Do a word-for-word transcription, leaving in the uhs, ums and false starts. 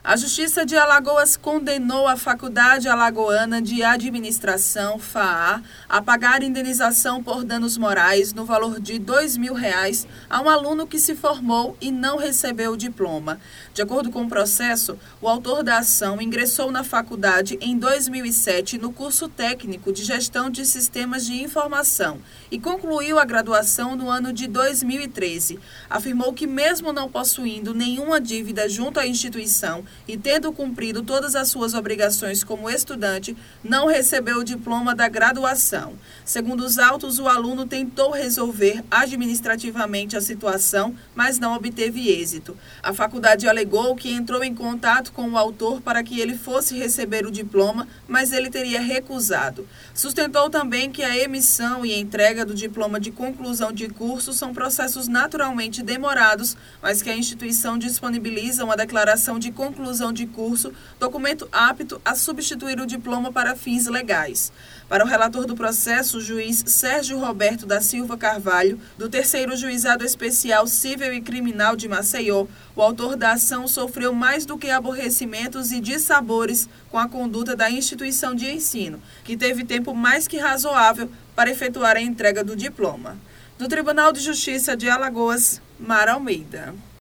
A Justiça de Alagoas condenou a Faculdade Alagoana de Administração, FAA, a pagar indenização por danos morais no valor de dois mil reais a um aluno que se formou e não recebeu o diploma. De acordo com o processo, o autor da ação ingressou na faculdade em dois mil e sete no curso técnico de Gestão de Sistemas de Informação e concluiu a graduação no ano de dois mil e treze. Afirmou que, mesmo não possuindo nenhuma dívida junto à instituição e tendo cumprido todas as suas obrigações como estudante, não recebeu o diploma da graduação. Segundo os autos, o aluno tentou resolver administrativamente a situação, mas não obteve êxito. A faculdade alegou que entrou em contato com o autor para que ele fosse receber o diploma, mas ele teria recusado. Sustentou também que a emissão e entrega do diploma de conclusão de curso são processos naturalmente demorados, mas que a instituição disponibiliza uma declaração de conclusão conclusão de curso, documento apto a substituir o diploma para fins legais. Para o relator do processo, o juiz Sérgio Roberto da Silva Carvalho, do terceiro Juizado Especial Cível e Criminal de Maceió, o autor da ação sofreu mais do que aborrecimentos e dissabores com a conduta da instituição de ensino, que teve tempo mais que razoável para efetuar a entrega do diploma. Do Tribunal de Justiça de Alagoas, Mara Almeida.